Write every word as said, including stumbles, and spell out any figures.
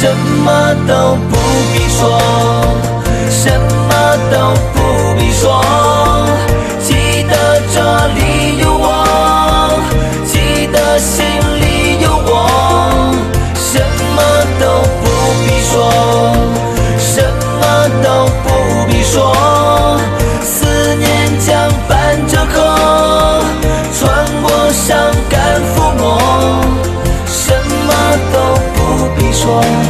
什么都不必说，什么都不必说，记得这里有我，记得心里有我，什么都不必说，什么都不必说，思念将伴着河，穿过伤感覆没，什么都不必说。